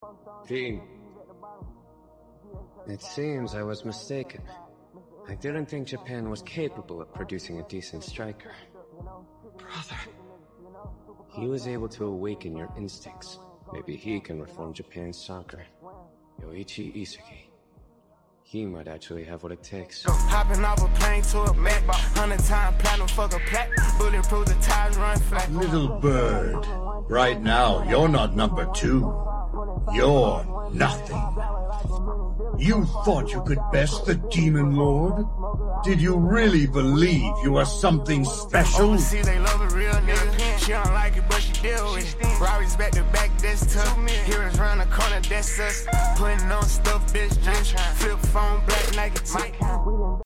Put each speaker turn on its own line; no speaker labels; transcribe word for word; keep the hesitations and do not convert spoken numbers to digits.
Fiend. It seems I was mistaken. I didn't think Japan was capable of producing a decent striker.
Brother.
He was able to awaken your instincts. Maybe he can reform Japan's soccer. Yoichi Isugi. He might actually have what it takes.
Hopping off a plane to a Mac, hundred time platinum, fuck a plat, bulletproof, the tires run flat.
Little bird, right now you're not number two. You're nothing. You thought you could best the Demon Lord? Did you really believe you were something special?
See, they love a real nigga. She don't like it, but she deal with it. Robbie's back to back, that's tough. Heroes round the corner, that's us. Putting on stuff, bitch, just flip phone black like it's Mike.